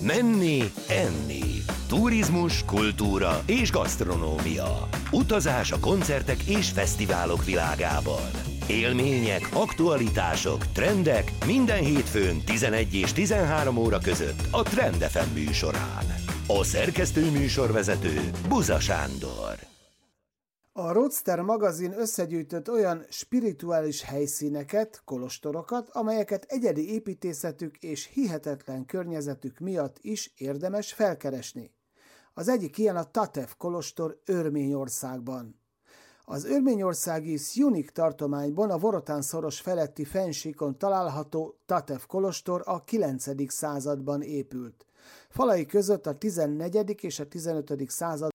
Menni, enni. Turizmus, kultúra és gasztronómia. Utazás a koncertek és fesztiválok világában. Élmények, aktualitások, trendek minden hétfőn 11 és 13 óra között a Trend FM műsorán. A szerkesztő műsorvezető Buza Sándor. A Roadster magazin összegyűjtött olyan spirituális helyszíneket, kolostorokat, amelyeket egyedi építészetük és hihetetlen környezetük miatt is érdemes felkeresni. Az egyik ilyen a Tatev kolostor Örményországban. Az örményországi Szjunik tartományban a Vorotán-szoros feletti fennsíkon található Tatev kolostor a 9. században épült. Falai között a 14. és a 15. század